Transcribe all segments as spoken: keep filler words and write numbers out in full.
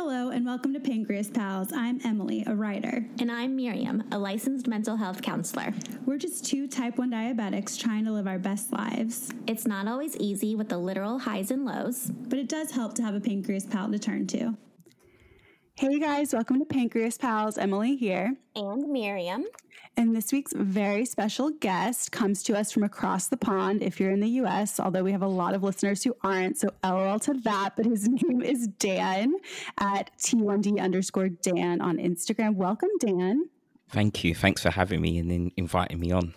Hello and welcome to Pancreas Pals. I'm Emily, a writer. And I'm Miriam, a licensed mental health counselor. We're just two type one diabetics trying to live our best lives. It's not always easy with the literal highs and lows, but it does help to have a Pancreas Pal to turn to. Hey guys, welcome to Pancreas Pals. Emily here. And Miriam. And this week's very special guest comes to us from across the pond if you're in the U S, although we have a lot of listeners who aren't, so LOL to that. But his name is Dan at T one D underscore Dan on Instagram. Welcome, Dan. Thank you. Thanks for having me and in inviting me on.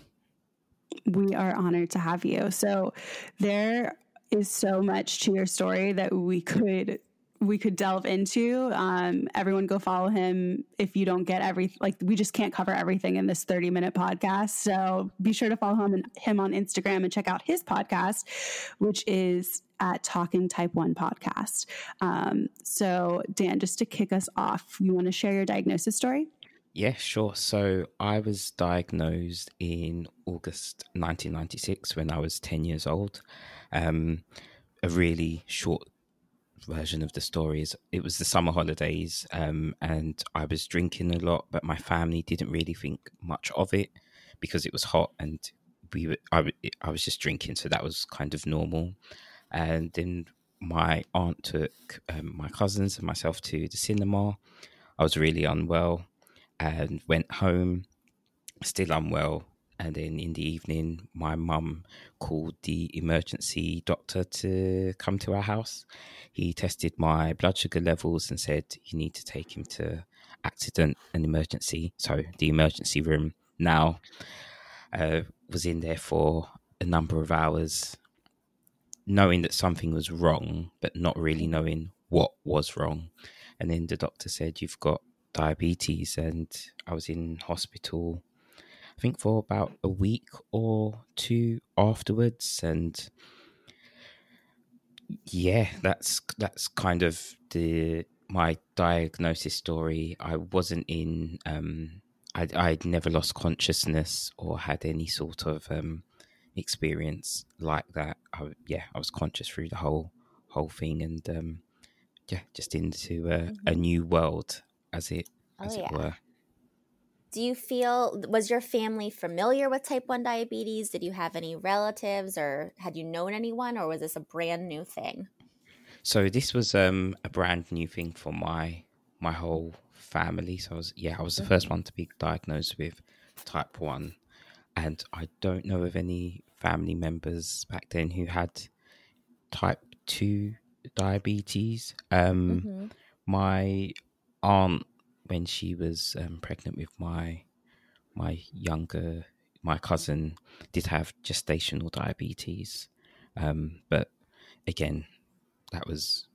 We are honored to have you. So there is so much to your story that we could we could delve into. Um, everyone go follow him if you don't get every, like we just can't cover everything in this thirty minute podcast. So be sure to follow him, and, him on Instagram and check out his podcast, which is at Talking Type one Podcast. Um, so Dan, just to kick us off, you want to share your diagnosis story? Yeah, sure. So I was diagnosed in August nineteen ninety-six when I was ten years old. Um, a really short version of the story is it was the summer holidays, um, and I was drinking a lot, but my family didn't really think much of it because it was hot and we were, I, I was just drinking, so that was kind of normal. And then my aunt took um, my cousins and myself to the cinema. I was really unwell and went home, still unwell. And then in the evening, my mum called the emergency doctor to come to our house. He tested my blood sugar levels and said, you need to take him to accident and emergency. So the emergency room now uh, was in there for a number of hours, knowing that something was wrong, but not really knowing what was wrong. And then the doctor said, you've got diabetes. And I was in hospital, I think for about a week or two afterwards. And yeah, that's that's kind of the my diagnosis story. I wasn't in, um, I'd, I'd never lost consciousness or had any sort of um, experience like that. I, yeah, I was conscious through the whole whole thing, and um, yeah, just into a, Mm-hmm. a new world, as it Oh, as yeah. it were. Do you feel, was your family familiar with type one diabetes? Did you have any relatives or had you known anyone, or was this a brand new thing? So this was um, a brand new thing for my my whole family. So I was, yeah, I was the Mm-hmm. first one to be diagnosed with type one. And I don't know of any family members back then who had type two diabetes. Um, Mm-hmm. my aunt, when she was um, pregnant with my my younger, my cousin, did have gestational diabetes. Um, but again, that was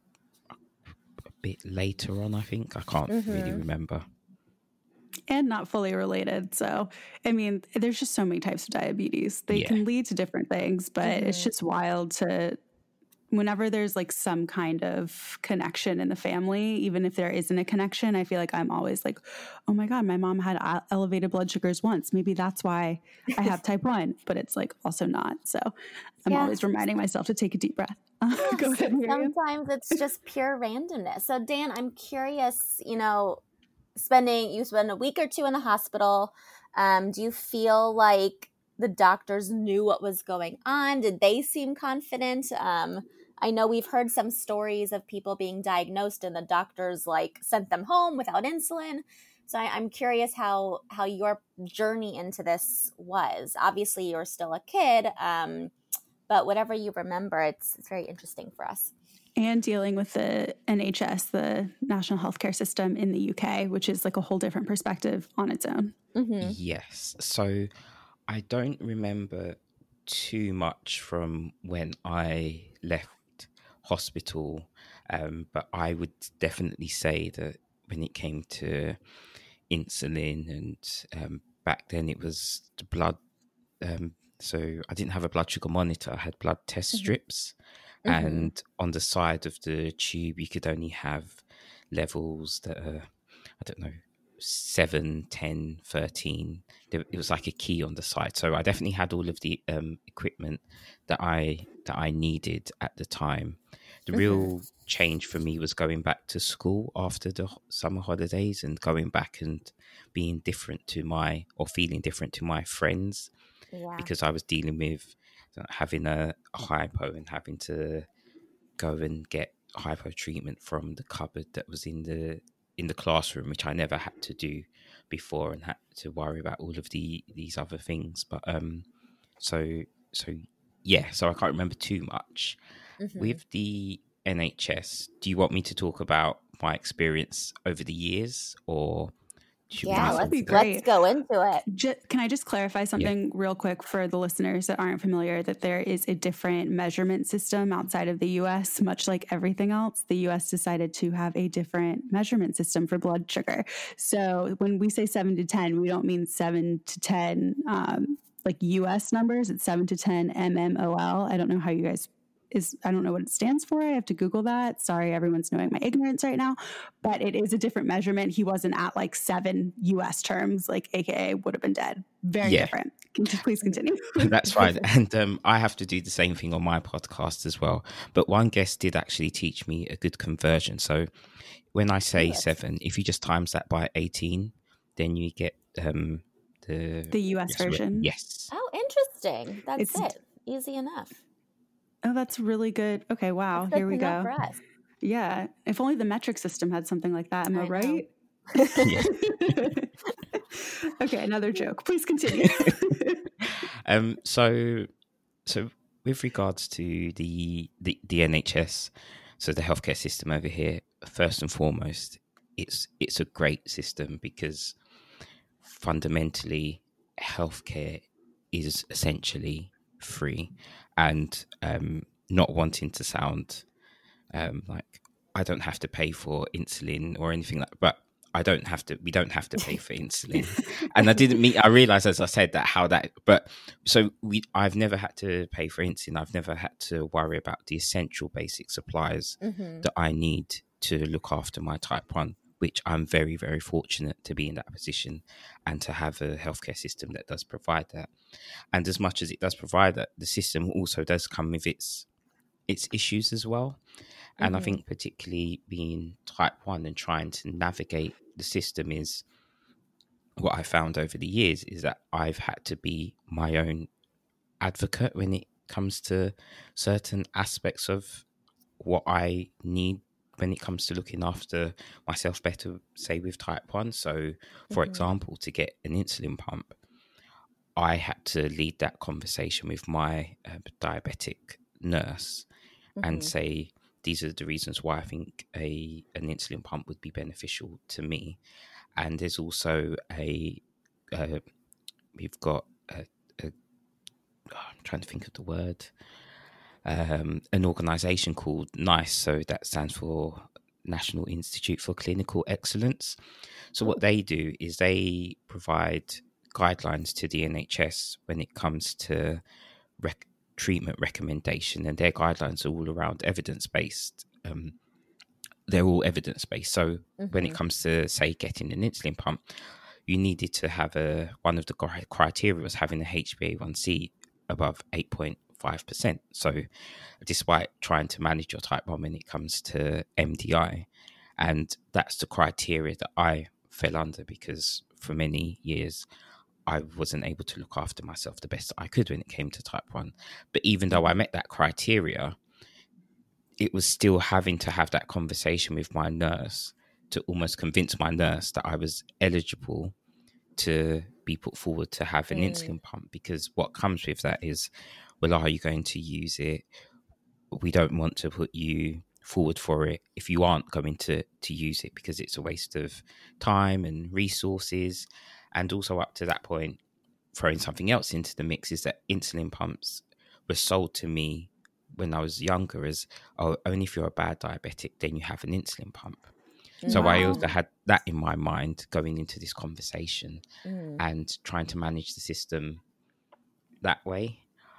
a bit later on, I think. I can't Mm-hmm. really remember. And not fully related. So, I mean, there's just so many types of diabetes. They Yeah. can lead to different things, but Mm-hmm. it's just wild to, whenever there's like some kind of connection in the family, even if there isn't a connection, I feel like I'm always like, oh my God, my mom had a- elevated blood sugars once. Maybe that's why I have type one, but it's like also not. So I'm Yeah. always reminding myself to take a deep breath. Yeah, Go ahead, Miriam. sometimes it's just pure randomness. So Dan, I'm curious, you know, spending, you spend a week or two in the hospital. Um, do you feel like the doctors knew what was going on? Did they seem confident? Um, I know we've heard some stories of people being diagnosed and the doctors like sent them home without insulin. So I, I'm curious how, how your journey into this was. Obviously you're still a kid, um, but whatever you remember, it's, it's very interesting for us. And dealing with the N H S, the National Healthcare System in the U K, which is like a whole different perspective on its own. Mm-hmm. Yes. So I don't remember too much from when I left hospital, um, but I would definitely say that when it came to insulin, and um, back then it was the blood. Um, so I didn't have a blood sugar monitor. I had blood test strips. Mm-hmm. And on the side of the tube, you could only have levels that are, I don't know, seven, ten, thirteen. It was like a key on the side. So I definitely had all of the um, equipment that I that I needed at the time. the Mhm. real change for me was going back to school after the ho- summer holidays and going back and being different to my, or feeling different to my friends, Yeah. because I was dealing with uh, having a, a hypo and having to go and get hypo treatment from the cupboard that was in the in the classroom, which I never had to do before, and had to worry about all of the these other things. But um, so so yeah, so I can't remember too much. Mhm. With the N H S, do you want me to talk about my experience over the years, or should Yeah, That we? would let's be let's great. go into it. Ju- Can I just clarify something real quick for the listeners that aren't familiar, that there is a different measurement system outside of the U S, much like everything else. The U S decided to have a different measurement system for blood sugar. So when we say seven to ten, we don't mean seven to ten um, like U S numbers. It's seven to ten mmol. I don't know how you guys is, I don't know what it stands for. I have to Google that. Sorry, everyone's knowing my ignorance right now, but it is a different measurement. He wasn't at like seven U S terms, like A K A would have been dead. Very Yeah. different. Can you please continue? That's fine. And um, I have to do the same thing on my podcast as well. But one guest did actually teach me a good conversion. So when I say Yes. seven, if you just times that by eighteen, then you get um, the The U S yes, re- version. Yes. Oh, interesting. That's It's- it. Easy enough. Oh, that's really good. Okay, wow. That's good Here we to know go. for us. Yeah. If only the metric system had something like that. Am I, I know. right? Yeah. Okay, another joke. Please continue. Um. So, so with regards to the, the the N H S, so the healthcare system over here, first and foremost, it's it's a great system because fundamentally, healthcare is essentially free, and um, not wanting to sound um, like I don't have to pay for insulin or anything like, but I don't have to. We don't have to pay for insulin, and I didn't mean. I realized as I said that how that, but so we. I've never had to pay for insulin. I've never had to worry about the essential basic supplies Mhm. that I need to look after my type one. Which I'm very, very fortunate to be in that position and to have a healthcare system that does provide that. And as much as it does provide that, the system also does come with its its issues as well. And I Mhm. think particularly being type one and trying to navigate the system is what I found over the years is that I've had to be my own advocate when it comes to certain aspects of what I need when it comes to looking after myself better, say with type one. So, for Mhm. example, to get an insulin pump, I had to lead that conversation with my uh, diabetic nurse and Mhm. say, these are the reasons why I think a an insulin pump would be beneficial to me. And there's also a, uh, we've got a, a, oh, I'm trying to think of the word, um, an organization called NICE. So that stands for National Institute for Clinical Excellence. So what they do is they provide guidelines to the N H S when it comes to rec- treatment recommendation, and their guidelines are all around evidence-based. Um, they're all evidence-based. So when it Mhm. comes to, say, getting an insulin pump, you needed to have a, one of the cri- criteria was having a H b A one c above eight point five percent. So despite trying to manage your type one when it comes to M D I, and that's the criteria that I fell under because for many years I wasn't able to look after myself the best that I could when it came to type one. But even though I met that criteria, it was still having to have that conversation with my nurse to almost convince my nurse that I was eligible to be put forward to have an Mm. insulin pump, because what comes with that is, well, are you going to use it? We don't want to put you forward for it if you aren't going to to use it, because it's a waste of time and resources. And also up to that point, throwing something else into the mix is that insulin pumps were sold to me when I was younger as, oh, only if you're a bad diabetic then you have an insulin pump. So I Wow. also had that in my mind going into this conversation Mm. and trying to manage the system that way.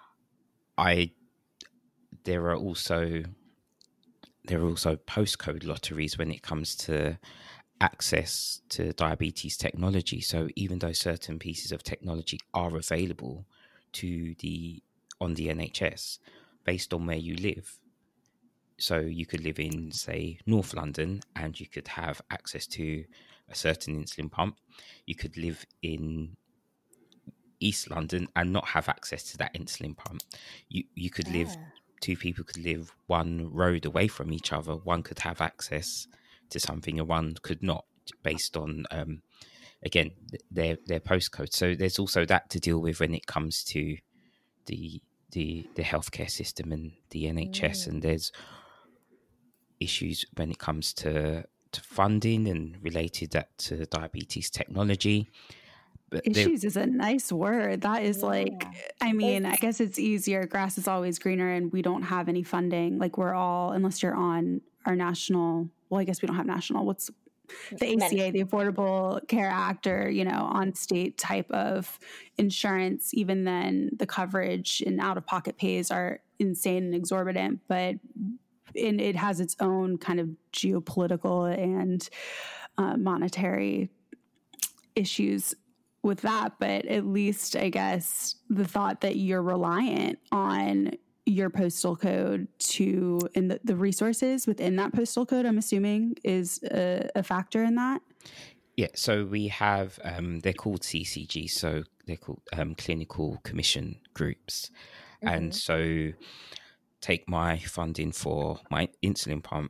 I there are also there are also postcode lotteries when it comes to access to diabetes technology. So even though certain pieces of technology are available to the on the N H S based on where you live, so you could live in, say, North London, and you could have access to a certain insulin pump. You could live in East London and not have access to that insulin pump. You you could live, Yeah. two people could live one road away from each other. One could have access to something and one could not, based on, um, again, th- their their postcode. So there's also that to deal with when it comes to the the the healthcare system and the N H S. Mm. And there's issues when it comes to to funding and related that to diabetes technology. But there- Issues is a nice word. That is like, Yeah. I mean, I It's- guess it's easier. Grass is always greener, and we don't have any funding. Like, we're all, unless you're on our national, well, I guess we don't have national. What's the A C A, the Affordable Care Act, or, you know, on state type of insurance. Even then, the coverage and out of pocket pays are insane and exorbitant. But and it has its own kind of geopolitical and uh, monetary issues with that. But at least, I guess, the thought that you're reliant on your postal code to, and the, the resources within that postal code, I'm assuming, is a, a factor in that. Yeah, so we have, um, they're called C C G, so they're called um, clinical commission groups. Mhm. And so take my funding for my insulin pump,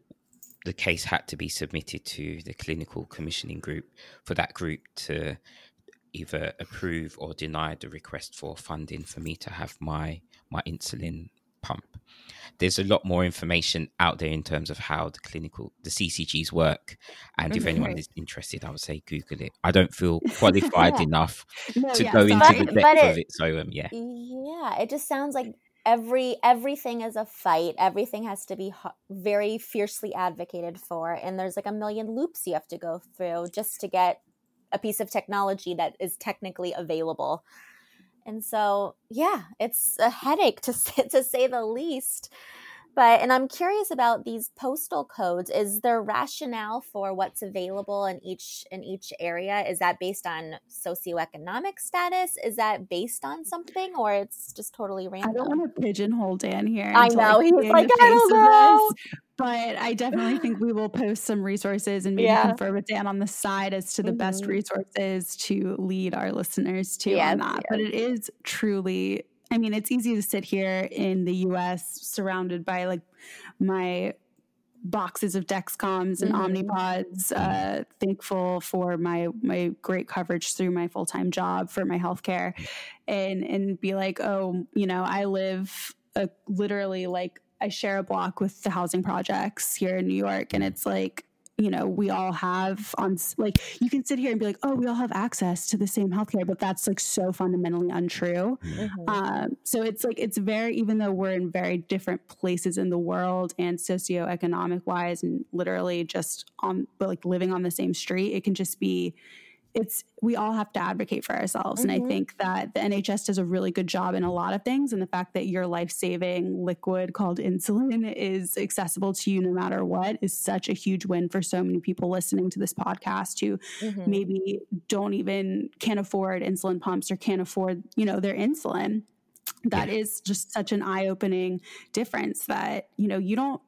the case had to be submitted to the clinical commissioning group for that group to either approve or deny the request for funding for me to have my my insulin pump. There's a lot more information out there in terms of how the clinical, the C C Gs work. And if anyone Right. is interested, I would say Google it. I don't feel qualified Yeah. enough No, to yeah, go into sorry. the But- depth but of it- it. So, um, yeah. Yeah, it just sounds like every everything is a fight. Everything has to be ho- very fiercely advocated for, and there's like a million loops you have to go through just to get a piece of technology that is technically available. And so, yeah, it's a headache to say, to say the least. But, and I'm curious about these postal codes. Is there rationale for what's available in each in each area? Is that based on socioeconomic status? Is that based on something, or it's just totally I random? don't want to pigeonhole Dan here. I into, know, like, he's being like, the I face don't of know. this, but I definitely think we will post some resources and maybe Yeah. confer with Dan on the side as to the best Mhm. resources to lead our listeners to Yes, on that. yes. But it is truly, I mean, it's easy to sit here in the U S surrounded by like my boxes of Dexcoms and Mhm. Omnipods, uh, thankful for my my great coverage through my full-time job for my healthcare, and and be like, oh, you know, I live a, literally like I share a block with the housing projects here in New York, and it's like, you know, we all have on like, you can sit here and be like, oh, we all have access to the same healthcare, but that's like so fundamentally untrue. Mhm. Um, so it's like, it's very, even though we're in very different places in the world and socioeconomic wise, and literally just on, but like living on the same street, it can just be, it's, we all have to advocate for ourselves. And I Mhm. think that the N H S does a really good job in a lot of things. And the fact that your life-saving liquid called insulin is accessible to you no matter what is such a huge win for so many people listening to this podcast who Mhm. maybe don't even, can't afford insulin pumps or can't afford, you know, their insulin. That Yeah. is just such an eye-opening difference that, you know, you don't,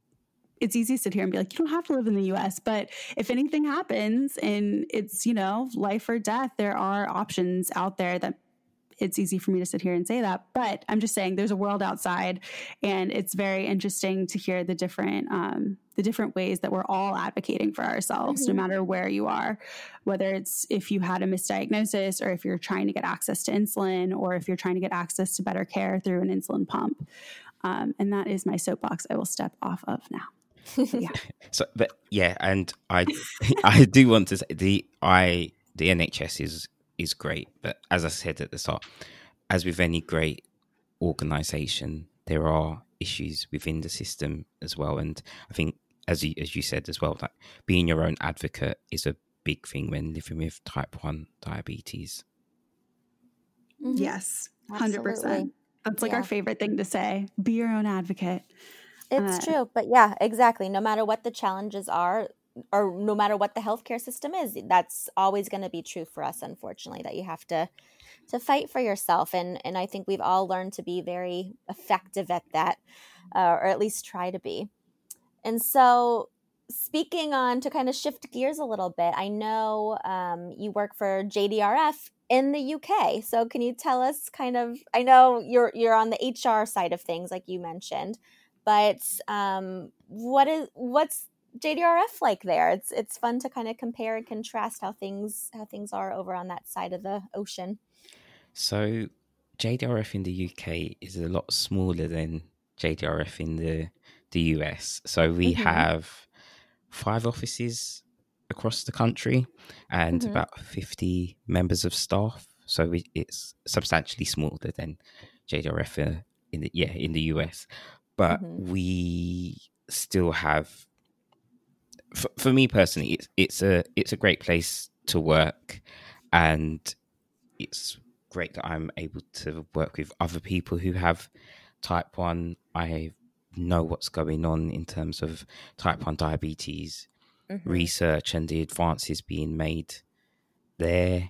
it's easy to sit here and be like, you don't have to live in the U S, but if anything happens and it's, you know, life or death, there are options out there that it's easy for me to sit here and say that. But I'm just saying there's a world outside, and it's very interesting to hear the different, um, the different ways that we're all advocating for ourselves, Mhm. no matter where you are, whether it's if you had a misdiagnosis or if you're trying to get access to insulin or if you're trying to get access to better care through an insulin pump. Um, and that is my soapbox I will step off of now. Yeah. So, but yeah, and I, I do want to say the I the N H S is is great, but as I said at the start, as with any great organisation, there are issues within the system as well. And I think, as you as you said as well, that being your own advocate is a big thing when living with type one diabetes. Mhm. Yes, one hundred percent. Absolutely. That's like Yeah. our favorite thing to say. Be your own advocate. It's Uh, true. But yeah, exactly. No matter what the challenges are, or no matter what the healthcare system is, that's always going to be true for us, unfortunately, that you have to to fight for yourself. And and I think we've all learned to be very effective at that, uh, or at least try to be. And so speaking on, to kind of shift gears a little bit, I know um, you work for J D R F in the U K. So can you tell us kind of, I know you're you're on the H R side of things, like you mentioned, but um, what is what's J D R F like there? It's it's fun to kind of compare and contrast how things how things are over on that side of the ocean. So J D R F in the U K is a lot smaller than J D R F in the the U S. So we Mm-hmm. have five offices across the country and Mhm. about fifty members of staff. So we, it's substantially smaller than J D R F uh, in the yeah in the U S. But Mhm. we still have, for, for me personally, it's it's a it's a great place to work, and it's great that I'm able to work with other people who have type one. I know what's going on in terms of type one diabetes Mhm. research and the advances being made there.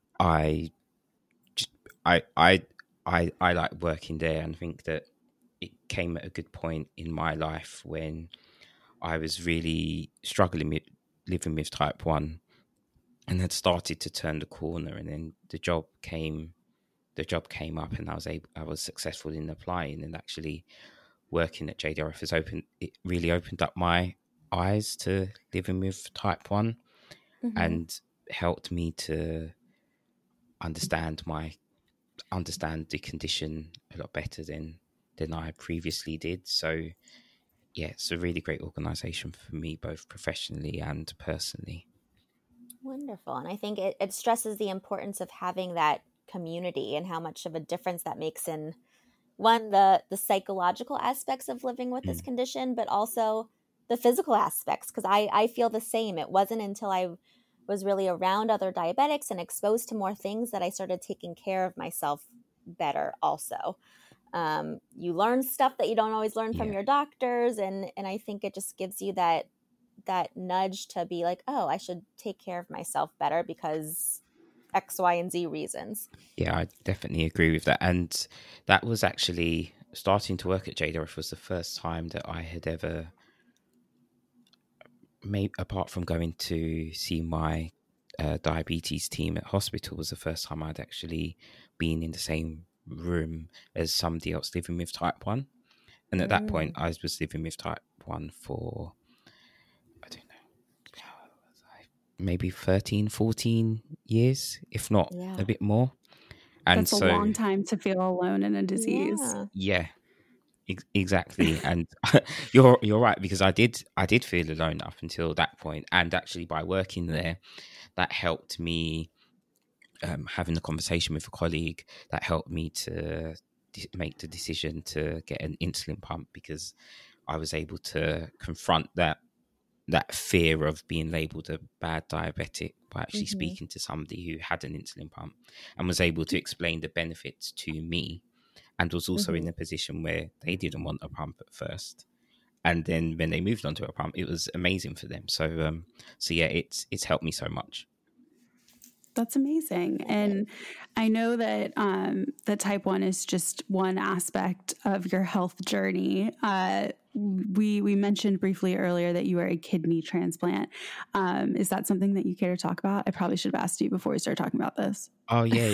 I, just- I, I, I, I like working there, and think that it came at a good point in my life when I was really struggling with living with type one, and had started to turn the corner. And then the job came, the job came up, and I was able, I was successful in applying, and actually working at J D R F has opened, it really opened up my eyes to living with type one, Mhm. and helped me to understand my understand the condition a lot better than than I previously did. So yeah, it's a really great organization for me, both professionally and personally. Wonderful. And I think it, it stresses the importance of having that community and how much of a difference that makes in, one, the the psychological aspects of living with this Mm. condition, but also the physical aspects. Because I, I feel the same. It wasn't until I was really around other diabetics and exposed to more things that I started taking care of myself better also. Um, you learn stuff that you don't always learn from Yeah. your doctors. And, and I think it just gives you that that nudge to be like, oh, I should take care of myself better because X, Y, and Z reasons. Yeah, I definitely agree with that. And that was actually, starting to work at J D R F was the first time that I had ever made, apart from going to see my uh, diabetes team at hospital, was the first time I'd actually been in the same room as somebody else living with type one. And at that point, I was living with type one for, I don't know, maybe thirteen, fourteen years, if not Yeah. a bit more. And That's a so, long time to feel alone in a disease. Yeah. yeah, ex- exactly. And you're you're right, because I did I did feel alone up until that point, and actually by working there, that helped me, um, having a conversation with a colleague, that helped me to de- make the decision to get an insulin pump, because I was able to confront that that fear of being labeled a bad diabetic by actually Mhm. speaking to somebody who had an insulin pump, and was able to explain the benefits to me, and was also in Mhm. a position where they didn't want a pump at first, and then when they moved on to a pump, it was amazing for them. So um so yeah, it's it's helped me so much. That's amazing. It And is. I know that um, that type one is just one aspect of your health journey. Uh, we we mentioned briefly earlier that you were a kidney transplant. Um, is that something that you care to talk about? I probably should have asked you before we started talking about this. Oh yeah.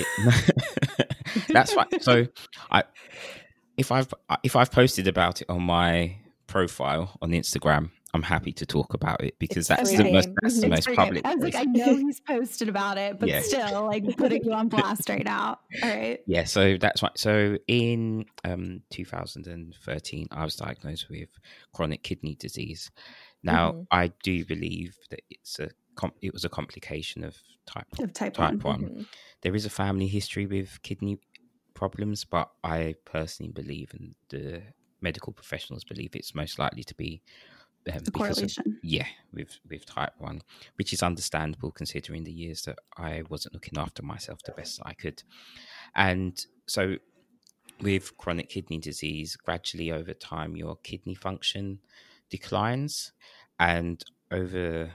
That's fine. So I if I've if I've posted about it on my profile on Instagram, I'm happy to talk about it, because It's that's free the Okay. most game. that's the Mhm. It's most for you. public I was like, place. I know he's posted about it, but Yeah. still, like, putting you on blast right now. All right. Yeah, so that's right. So in um, two thousand thirteen, I was diagnosed with chronic kidney disease. Now, Mhm. I do believe that it's a com- it was a complication of type Of type one. type one. Mhm. There is a family history with kidney problems, but I personally believe, and the medical professionals believe, it's most likely to be um, The because of, correlation. yeah, with with type one, which is understandable considering the years that I wasn't looking after myself the best I could. And so with chronic kidney disease, gradually over time, your kidney function declines. And over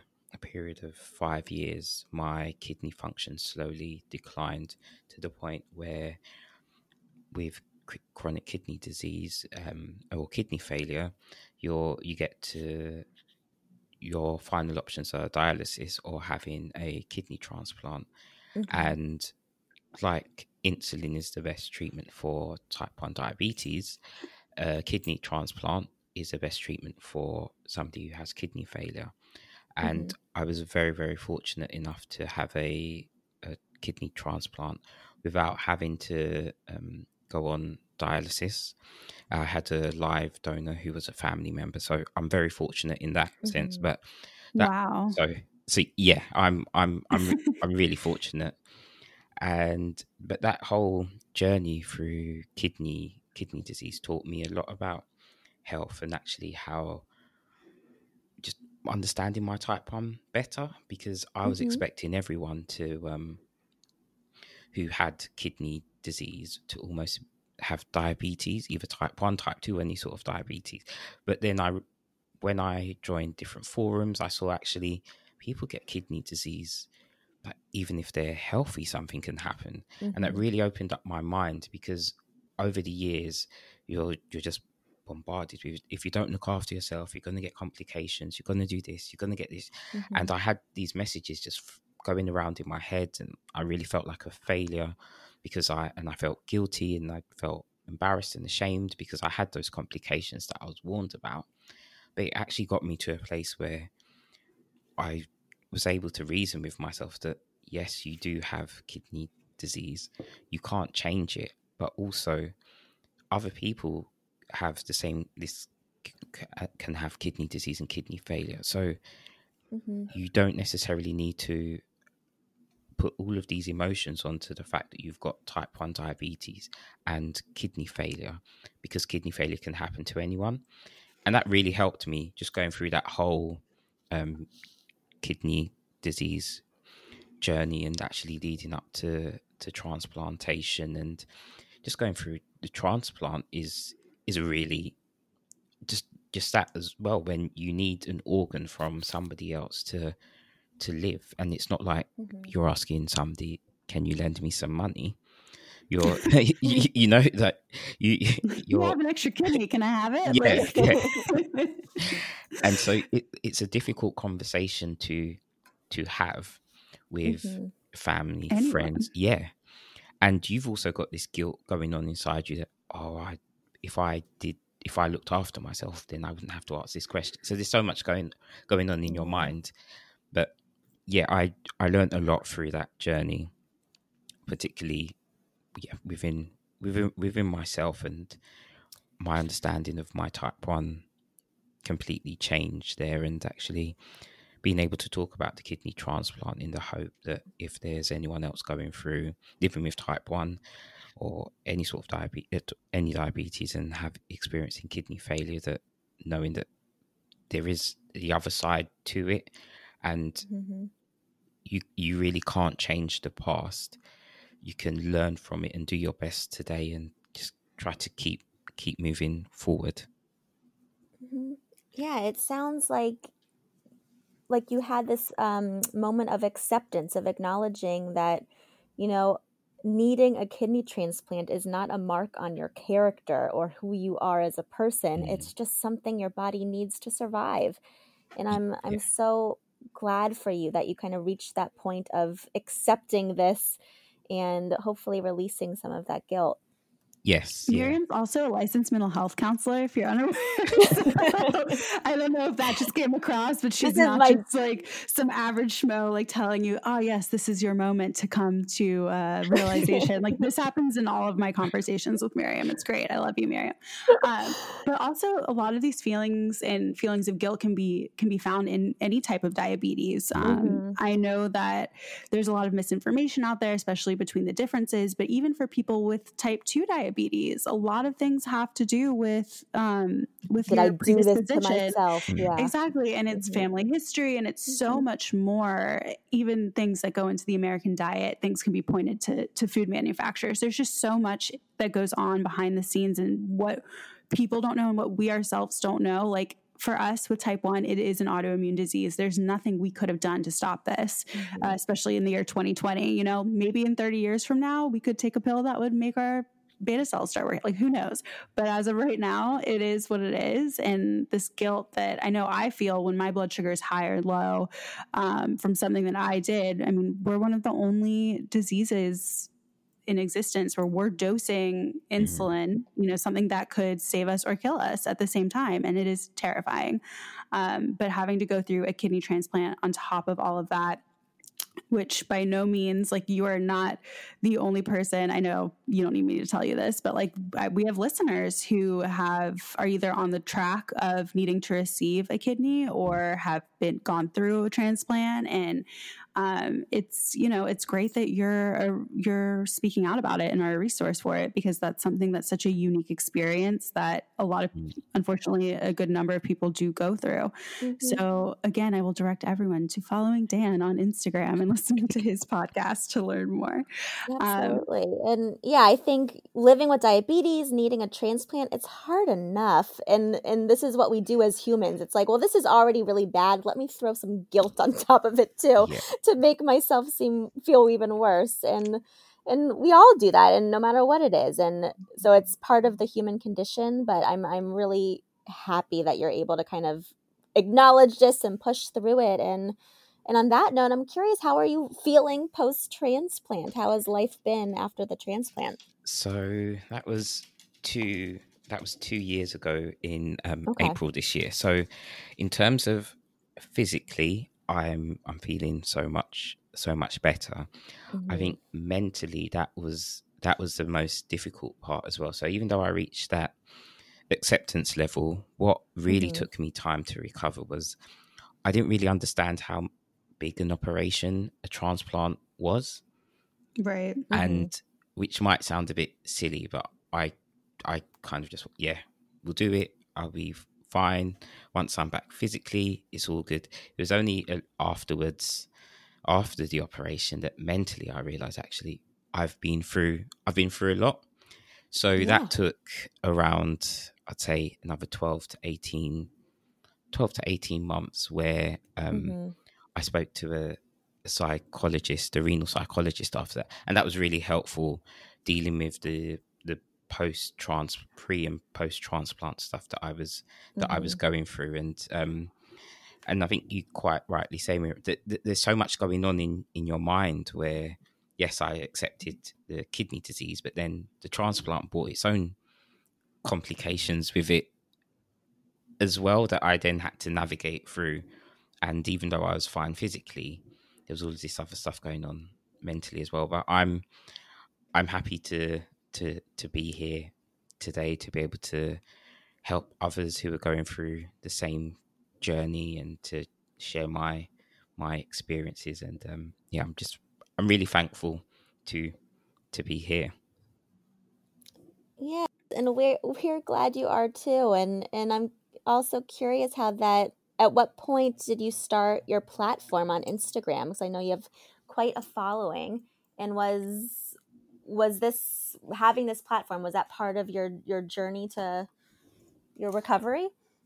period of five years, my kidney function slowly declined to the point where with chronic kidney disease um, or kidney failure, you're, you get to your final options are dialysis or having a kidney transplant. Mm-hmm. And like insulin is the best treatment for type one diabetes, a uh, kidney transplant is the best treatment for somebody who has kidney failure. And mm-hmm. I was very, very fortunate enough to have a, a kidney transplant without having to um, go on dialysis. I had a live donor who was a family member, so I'm very fortunate in that mm-hmm. sense. But that, wow, so so yeah, I'm I'm I'm I'm really fortunate. And but that whole journey through kidney kidney disease taught me a lot about health and actually how just understanding my type one better, because I was mm-hmm. expecting everyone to um who had kidney disease to almost have diabetes, either type one, type two, any sort of diabetes. But then I when I joined different forums, I saw actually people get kidney disease, but even if they're healthy, something can happen. Mm-hmm. And that really opened up my mind, because over the years you're you're just bombarded with, if you don't look after yourself, you're going to get complications, you're going to do this, you're going to get this. Mm-hmm. And I had these messages just going around in my head, and I really felt like a failure because I and I felt guilty, and I felt embarrassed and ashamed because I had those complications that I was warned about. But it actually got me to a place where I was able to reason with myself that yes, you do have kidney disease, you can't change it, but also other people have the same, this can have kidney disease and kidney failure. So mm-hmm. you don't necessarily need to put all of these emotions onto the fact that you've got type one diabetes and kidney failure, because kidney failure can happen to anyone. And that really helped me just going through that whole um, kidney disease journey and actually leading up to, to transplantation. And just going through the transplant is is a really just just that as well, when you need an organ from somebody else to to live. And it's not like mm-hmm. you're asking somebody, can you lend me some money? You're you, you know that you you have an extra kidney, can I have it? Yeah, yeah. And so it, it's a difficult conversation to to have with mm-hmm. family, Anyone. friends. Yeah. And you've also got this guilt going on inside you that, oh, I, if I did, if I looked after myself, then I wouldn't have to ask this question. So there's so much going going on in your mind. But yeah, I I learned a lot through that journey, particularly yeah, within within within myself, and my understanding of my type one completely changed there. And actually being able to talk about the kidney transplant in the hope that if there's anyone else going through living with type one or any sort of diabetes, any diabetes, and have experiencing kidney failure, that knowing that there is the other side to it, and mm-hmm. you you really can't change the past. You can learn from it and do your best today, and just try to keep keep moving forward. Mm-hmm. Yeah, it sounds like like you had this um, moment of acceptance, of acknowledging that, you know, needing a kidney transplant is not a mark on your character or who you are as a person. Mm. It's just something your body needs to survive. And I'm I'm yeah. so glad for you that you kind of reached that point of accepting this and hopefully releasing some of that guilt. Yes. Miriam's yeah. also a licensed mental health counselor, if you're unaware. So, I don't know if that just came across, but she's not my... just like some average schmo, like telling you, oh, yes, this is your moment to come to uh, realization. Like this happens in all of my conversations with Miriam. It's great. I love you, Miriam. Um, but also a lot of these feelings and feelings of guilt can be can be found in any type of diabetes. Um, mm-hmm. I know that there's a lot of misinformation out there, especially between the differences, but even for people with type two diabetes, Diabetes. A lot of things have to do with um, with Did your I do predisposition. This to myself? Yeah. Exactly, and it's mm-hmm. family history, and it's mm-hmm. so much more. Even things that go into the American diet, things can be pointed to to food manufacturers. There's just so much that goes on behind the scenes, and what people don't know and what we ourselves don't know. Like for us with type one, it is an autoimmune disease. There's nothing we could have done to stop this, mm-hmm. uh, especially in the year twenty twenty. You know, maybe in thirty years from now, we could take a pill that would make our beta cells start working. Like, who knows? But as of right now, it is what it is. And this guilt that I know I feel when my blood sugar is high or low um, from something that I did. I mean, we're one of the only diseases in existence where we're dosing insulin, mm-hmm. you know, something that could save us or kill us at the same time. And it is terrifying. Um, but having to go through a kidney transplant on top of all of that, which by no means, like, you are not the only person. I know you don't need me to tell you this, but like I, we have listeners who have are either on the track of needing to receive a kidney or have been gone through a transplant. And um, it's, you know, it's great that you're a, you're speaking out about it and are a resource for it, because that's something that's such a unique experience that a lot of, unfortunately, a good number of people do go through. Mm-hmm. So again, I will direct everyone to following Dan on Instagram and listening to his podcast to learn more. Absolutely. Um, and yeah, I think living with diabetes, needing a transplant, it's hard enough. And and this is what we do as humans. It's like, well, this is already really bad. Let me throw some guilt on top of it too, yeah. to make myself seem feel even worse. And and we all do that, and no matter what it is. And so it's part of the human condition, but I'm I'm really happy that you're able to kind of acknowledge this and push through it. And And on that note, I'm curious, how are you feeling post-transplant? How has life been after the transplant? So that was two that was two years ago in um, okay. April this year. So in terms of physically, I'm I'm feeling so much so much better. Mm-hmm. I think mentally that was that was the most difficult part as well. So even though I reached that acceptance level, what really mm-hmm. took me time to recover was I didn't really understand how big an operation a transplant was, right? Mm-hmm. And which might sound a bit silly, but I I kind of just yeah we'll do it, I'll be fine once I'm back physically, it's all good. It was only afterwards after the operation that mentally I realized actually I've been through I've been through a lot. So yeah. that took around, I'd say, another twelve to eighteen months where um mm-hmm. I spoke to a, a psychologist, a renal psychologist after that. And that was really helpful dealing with the the post trans pre and post transplant stuff that I was that mm-hmm. I was going through. And um and I think you quite rightly say, Mira, that, that there's so much going on in, in your mind where, yes, I accepted the kidney disease, but then the transplant brought its own complications with it as well that I then had to navigate through. And even though I was fine physically, there was all this other stuff going on mentally as well. But I'm I'm happy to to to be here today to be able to help others who are going through the same journey and to share my my experiences. And um, yeah, I'm just I'm really thankful to to be here. Yeah, and we're we're glad you are too. And and I'm also curious how that. At what point did you start your platform on Instagram? Because I know you have quite a following. And was was this having this platform, was that part of your your journey to your recovery?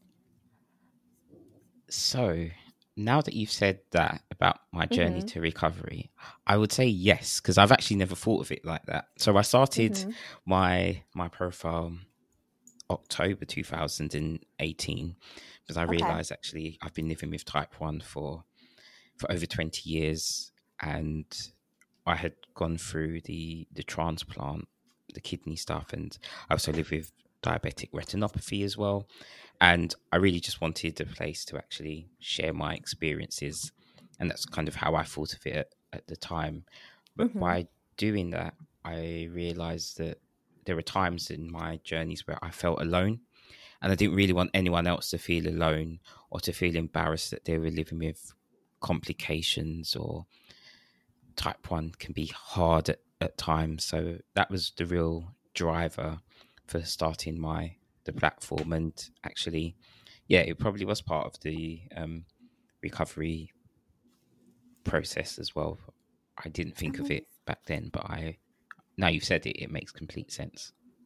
So now that you've said that about my journey mm-hmm. to recovery, I would say yes, because I've actually never thought of it like that. So I started mm-hmm. my my profile October two thousand eighteen. Because I okay. realised actually I've been living with type one for for over twenty years, and I had gone through the, the transplant, the kidney stuff, and I also live with diabetic retinopathy as well. And I really just wanted a place to actually share my experiences, and that's kind of how I thought of it at, at the time. But mm-hmm. by doing that, I realised that there were times in my journeys where I felt alone. And I didn't really want anyone else to feel alone or to feel embarrassed that they were living with complications, or type one can be hard at, at times. So that was the real driver for starting my the platform. And actually, yeah, it probably was part of the um, recovery process as well. I didn't think of it back then, but I now you've said it, it makes complete sense.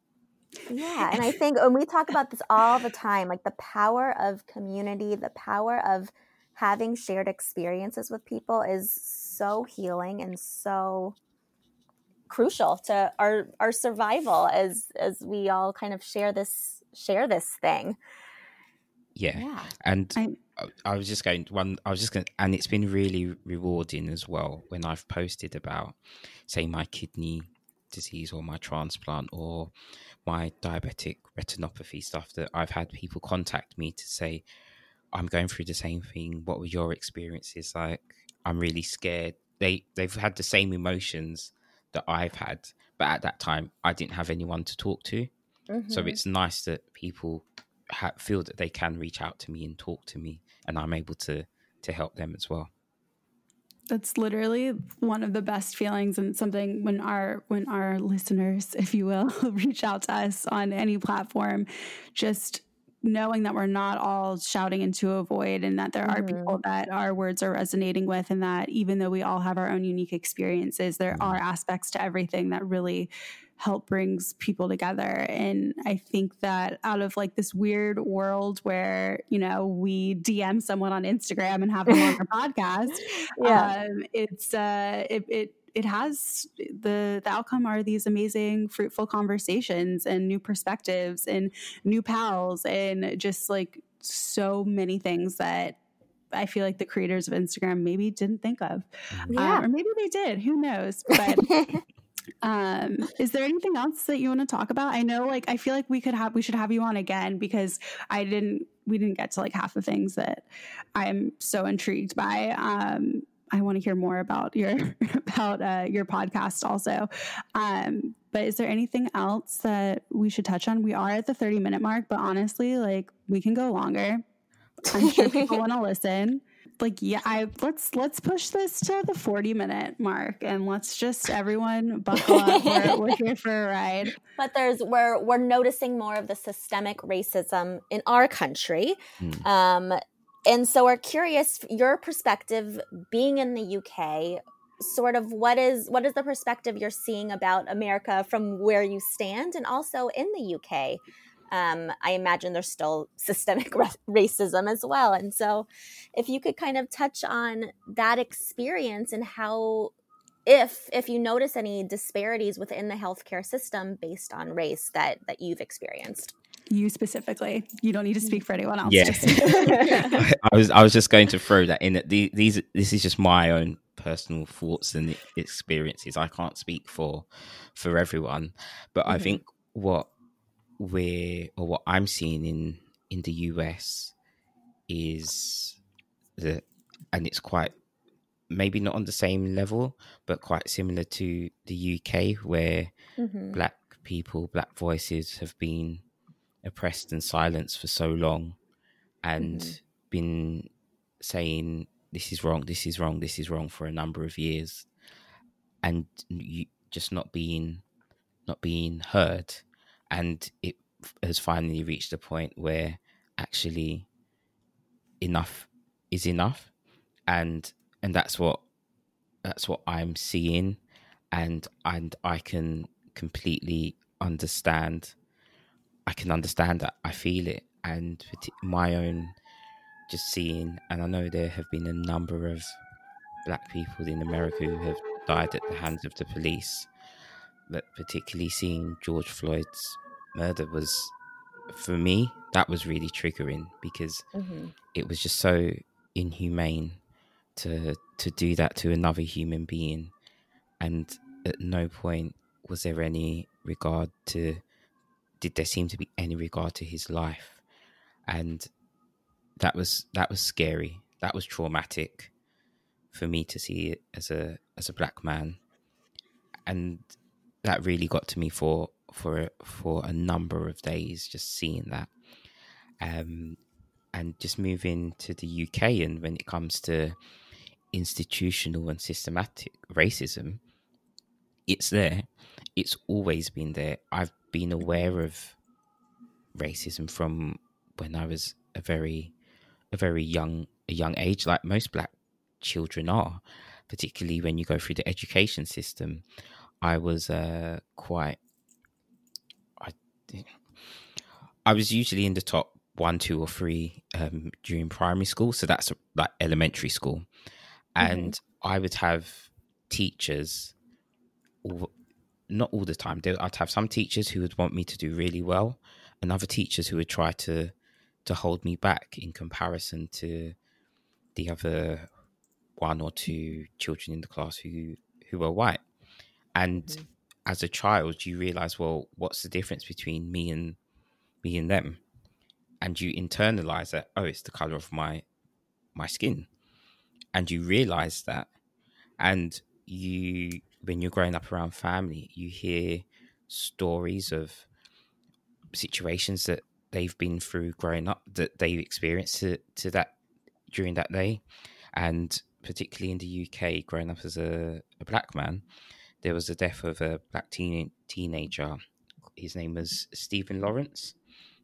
Yeah, and I think when we talk about this all the time, like the power of community, the power of having shared experiences with people is so healing and so crucial to our our survival as as we all kind of share this share this thing. Yeah, Yeah. and I, I, I was just going one. I was just going, and it's been really rewarding as well when I've posted about, say, my kidney disease or my transplant or my diabetic retinopathy stuff, that I've had people contact me to say, I'm going through the same thing. What were your experiences like? I'm really scared. They they've had the same emotions that I've had, but at that time I didn't have anyone to talk to. Mm-hmm. So it's nice that people ha- feel that they can reach out to me and talk to me, and I'm able to to help them as well. That's literally one of the best feelings, and something when our when our listeners, if you will, reach out to us on any platform, just knowing that we're not all shouting into a void, and that there mm-hmm. are people that our words are resonating with, and that even though we all have our own unique experiences, there mm-hmm. are aspects to everything that really help brings people together. And I think that out of like this weird world where, you know, we D M someone on Instagram and have them on our podcast, yeah. um, it's uh, it, it it has the the outcome are these amazing, fruitful conversations and new perspectives and new pals and just like so many things that I feel like the creators of Instagram maybe didn't think of, yeah. um, or maybe they did. Who knows? But um, is there anything else that you want to talk about? I know, like, I feel like we could have we should have you on again, because I didn't we didn't get to like half the things that I'm so intrigued by. Um, I want to hear more about your about uh, your podcast also. Um, but is there anything else that we should touch on? We are at the thirty minute mark, but honestly, like, we can go longer. I'm sure people want to listen. Like, yeah, I let's let's push this to the forty minute mark, and let's just everyone buckle up. We're, we're here for a ride. But there's we're we're noticing more of the systemic racism in our country. Mm. Um, And so we're curious, your perspective being in the U K, sort of what is what is the perspective you're seeing about America from where you stand, and also in the U K? Um, I imagine there's still systemic racism as well. And so if you could kind of touch on that experience and how, if if you notice any disparities within the healthcare system based on race that that you've experienced. You specifically. You don't need to speak for anyone else. Yeah, just- I, I was. I was just going to throw that in. These, these, this is just my own personal thoughts and experiences. I can't speak for, for everyone, but mm-hmm. I think what we're or what I'm seeing in in the U S is the, and it's quite maybe not on the same level, but quite similar to the U K, where mm-hmm. Black people, Black voices have been oppressed and silenced for so long, and mm-hmm. been saying this is wrong, this is wrong, this is wrong for a number of years, and you just not being not being heard. And it has finally reached a point where actually enough is enough, and and that's what that's what I'm seeing, and and I can completely understand. I can understand that. I feel it, and my own just seeing, and I know there have been a number of Black people in America who have died at the hands of the police, but particularly seeing George Floyd's murder was, for me, that was really triggering, because mm-hmm. it was just so inhumane to to do that to another human being, and at no point was there any regard to did there seem to be any regard to his life. And that was that was scary. That was traumatic for me to see it as a as a Black man, and that really got to me for for for a number of days, just seeing that. Um, and just moving to the U K, and when it comes to institutional and systematic racism, it's there. It's always been there. I've been aware of racism from when I was a very a very young a young age, like most Black children are, particularly when you go through the education system. I was uh, quite I I was usually in the top one, two, or three um, during primary school. So that's like elementary school. And mm-hmm. I would have teachers, all, not all the time. I'd have some teachers who would want me to do really well, and other teachers who would try to to hold me back in comparison to the other one or two children in the class who, who were white. And mm-hmm. as a child, you realize, well, what's the difference between me and me and them? And you internalize that, oh, it's the color of my my skin. And you realize that. And you, when you're growing up around family, you hear stories of situations that they've been through growing up, that they've experienced to, to that during that day. And particularly in the U K, growing up as a, a black man, there was the death of a black teen, teenager. His name was Stephen Lawrence.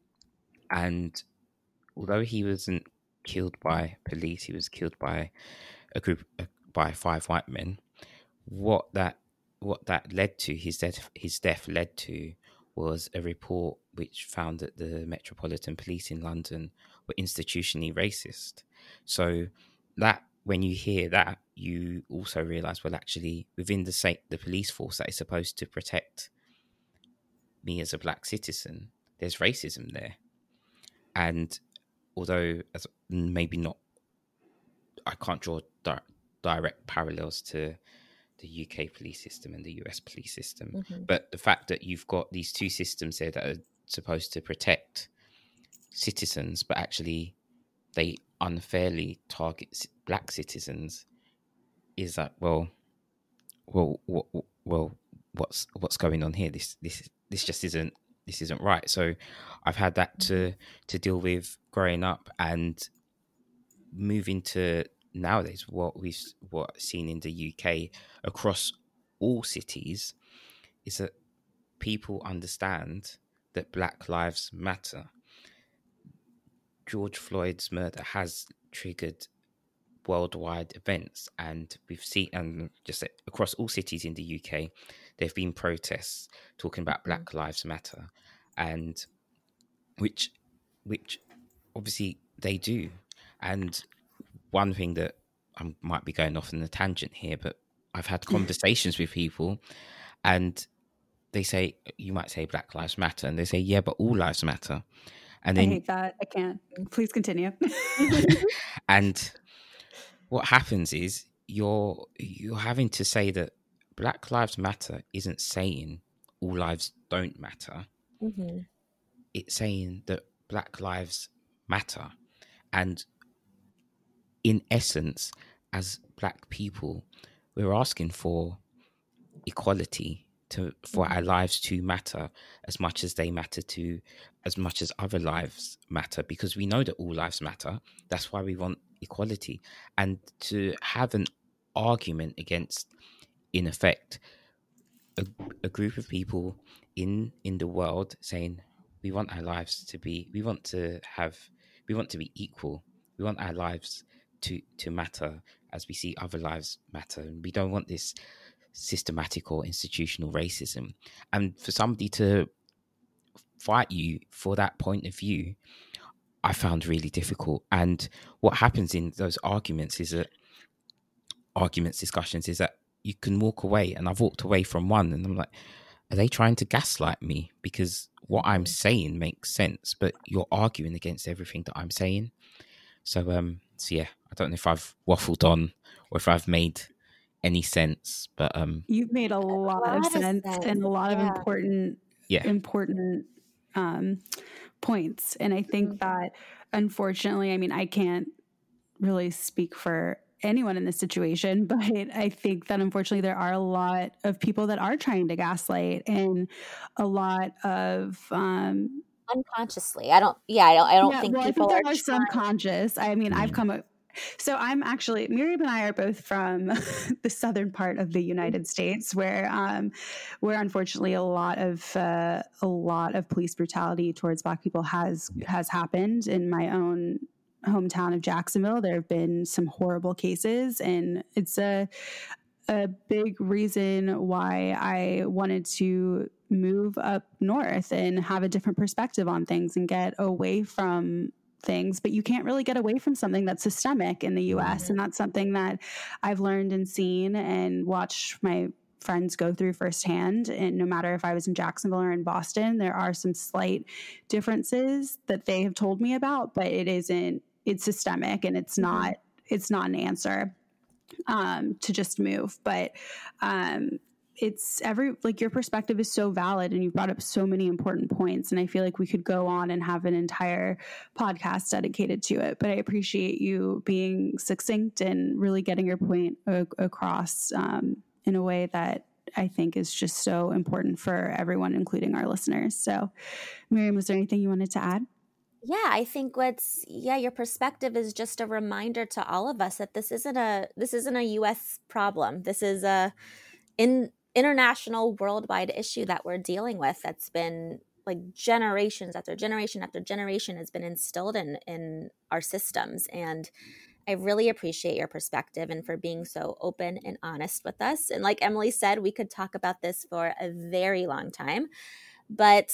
And although he wasn't killed by police, he was killed by a group uh, by five white men. What that what that led to, his death, his death led to, was a report which found that the Metropolitan Police in London were institutionally racist. So that, when you hear that, you also realise, well, actually, within the state, the police force that is supposed to protect me as a black citizen, there's racism there. And although as maybe not, I can't draw di- direct parallels to the U K police system and the U S police system, mm-hmm. but the fact that you've got these two systems there that are supposed to protect citizens, but actually they unfairly target black citizens, is that, well, well, what, well, what's what's going on here? This this this just isn't. This isn't right. So I've had that to to deal with growing up, and moving to nowadays what we've what seen in the U K across all cities is that people understand that Black Lives Matter. George Floyd's murder has triggered worldwide events, and we've seen, and just across all cities in the U K, there have been protests talking about Black Lives Matter, and which, which obviously they do. And one thing that I might be going off on a tangent here, but I've had conversations with people, and they say, you might say Black Lives Matter, and they say, yeah, but all lives matter. And then I hate that. I can't. Please continue. And what happens is you're you're having to say that Black Lives Matter isn't saying all lives don't matter. Mm-hmm. It's saying that Black lives matter. And in essence, as Black people, we're asking for equality, to for mm-hmm. our lives to matter as much as they matter to, as much as other lives matter, because we know that all lives matter. That's why we want equality. And to have an argument against, in effect, a, a group of people in in the world saying we want our lives to be, we want to have, we want to be equal. We want our lives to to matter as we see other lives matter. And we don't want this systematic or institutional racism. And for somebody to fight you for that point of view, I found really difficult. And what happens in those arguments is that arguments, discussions, is that you can walk away. And I've walked away from one, and I'm like, are they trying to gaslight me? Because what I'm saying makes sense, but you're arguing against everything that I'm saying. So, um, so yeah, I don't know if I've waffled on or if I've made any sense, but um, you've made a lot, a lot of, sense of sense and a lot yeah. of important, yeah. important um, points. And I think mm-hmm. that, unfortunately, I mean, I can't really speak for anyone in this situation, but I think that unfortunately there are a lot of people that are trying to gaslight, and a lot of um, unconsciously. I don't. Yeah, I don't. I don't yeah, think well, people I think there are, are some conscious. I mean, mm. I've come up. So I'm actually, Miriam and I are both from the southern part of the United States, where, um, where unfortunately a lot of uh, a lot of police brutality towards Black people has has happened. In my own hometown of Jacksonville, there have been some horrible cases, and it's a a big reason why I wanted to move up north and have a different perspective on things and get away from things. But you can't really get away from something that's systemic in the U S. Mm-hmm. And that's something that I've learned and seen and watched my friends go through firsthand. And no matter if I was in Jacksonville or in Boston, there are some slight differences that they have told me about, but it isn't, it's systemic and it's mm-hmm. not, it's not an answer um, to just move. But um, it's every, like your perspective is so valid and you brought up so many important points. And I feel like we could go on and have an entire podcast dedicated to it, but I appreciate you being succinct and really getting your point a- across um, in a way that I think is just so important for everyone, including our listeners. So Miriam, was there anything you wanted to add? Yeah, I think what's, yeah, your perspective is just a reminder to all of us that this isn't a, this isn't a U S problem. This is a in international worldwide issue that we're dealing with. That's been like generations after generation after generation has been instilled in, in our systems. And I really appreciate your perspective and for being so open and honest with us. And like Emily said, we could talk about this for a very long time, but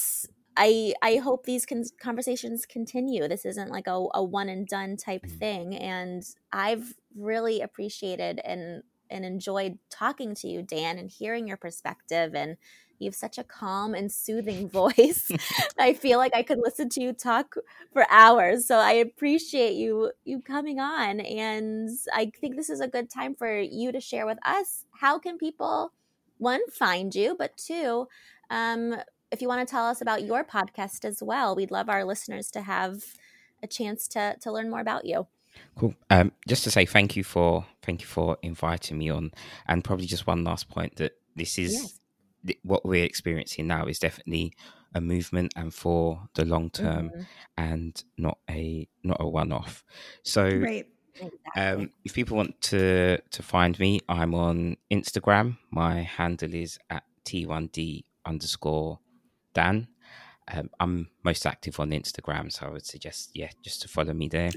I I hope these con- conversations continue. This isn't like a, a one and done type thing. And I've really appreciated and and enjoyed talking to you, Dan, and hearing your perspective. And you have such a calm and soothing voice. I feel like I could listen to you talk for hours. So I appreciate you you coming on. And I think this is a good time for you to share with us, how can people, one, find you, but two, um, if you want to tell us about your podcast as well. We'd love our listeners to have a chance to to learn more about you. Cool. Um, just to say thank you for thank you for inviting me on, and probably just one last point that this is yes. th- what we're experiencing now is definitely a movement and for the long term, mm-hmm. and not a not a one off. So, right. Exactly. Um, if people want to to find me, I'm on Instagram. My handle is at T one D underscore Dan. Um, I'm most active on Instagram, so I would suggest, yeah, just to follow me there.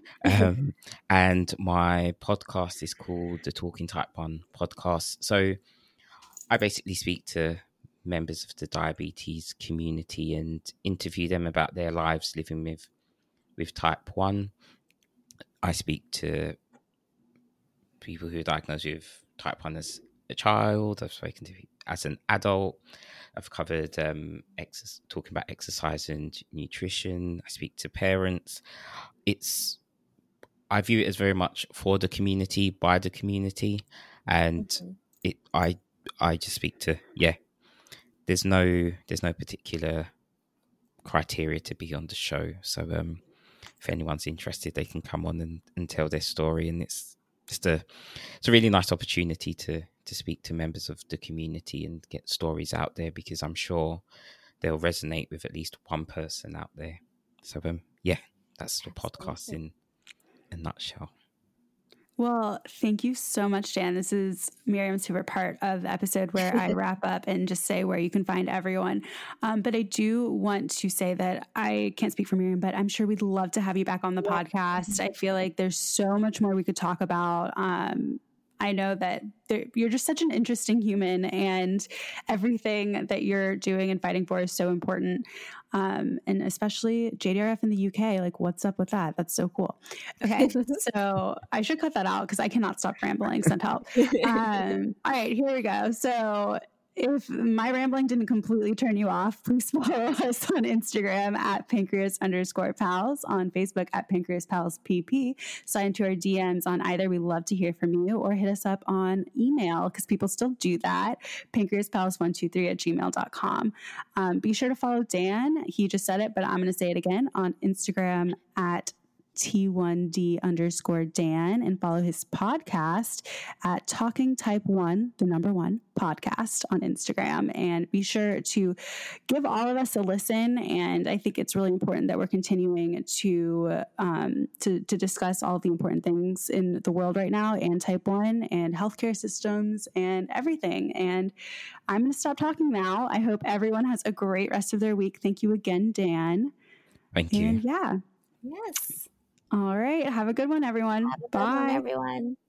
um, and my podcast is called the Talking Type one podcast. So I basically speak to members of the diabetes community and interview them about their lives living with with type one. I speak to people who are diagnosed with type one as a child. I've spoken to as an adult. I've covered um, ex- talking about exercise and nutrition. I speak to parents. It's I view it as very much for the community, by the community, and mm-hmm. it. I I just speak to yeah. There's no there's no particular criteria to be on the show. So um, if anyone's interested, they can come on and, and tell their story, and it's just a it's a really nice opportunity to. to speak to members of the community and get stories out there, because I'm sure they'll resonate with at least one person out there. So, um, yeah, that's the podcast in a nutshell. Well, thank you so much, Dan. This is Miriam's favorite part of the episode where I wrap up and just say where you can find everyone. Um, but I do want to say that I can't speak for Miriam, but I'm sure we'd love to have you back on the yeah. podcast. I feel like there's so much more we could talk about. Um, I know that you're just such an interesting human, and everything that you're doing and fighting for is so important. Um, and especially J D R F in the U K, like what's up with that? That's so cool. Okay. So I should cut that out because I cannot stop rambling. Send help. Um, all right, here we go. So if my rambling didn't completely turn you off, please follow us on Instagram at pancreas underscore pals, on Facebook at pancreas pals pp. Slide into our D Ms on either. We love to hear from you, or hit us up on email because people still do that. pancreas pals one two three at gmail dot com. Um, be sure to follow Dan. He just said it, but I'm going to say it again on Instagram at T one D underscore Dan, and follow his podcast at Talking Type one, the number one podcast on Instagram. And be sure to give all of us a listen. And I think it's really important that we're continuing to um, to, to discuss all the important things in the world right now, and type one and healthcare systems and everything. And I'm going to stop talking now. I hope everyone has a great rest of their week. Thank you again, Dan. Thank you. And yeah. Yes. All right. Have a good one, everyone. Have a good Bye. one, everyone.